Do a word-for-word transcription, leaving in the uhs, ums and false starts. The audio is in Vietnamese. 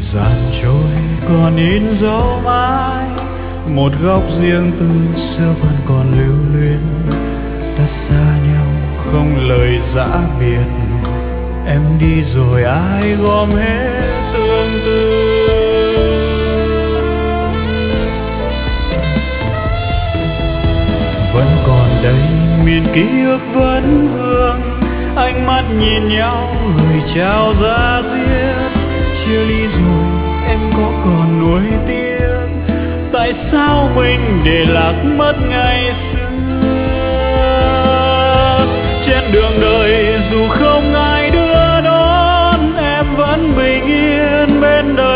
Dàn trôi còn in dấu mãi, một góc riêng tư xưa vẫn còn lưu luyến. Ta xa nhau không lời giã biệt, em đi rồi ai gom hết tương tư. Vẫn còn đây miền ký ức vẫn vương, ánh mắt nhìn nhau lời chào ra diết. Chia ly rồi em có còn nuối tiếc, tại sao mình để lạc mất ngày xưa. Trên đường đời dù không ai đưa đón, em vẫn bình yên bên đời.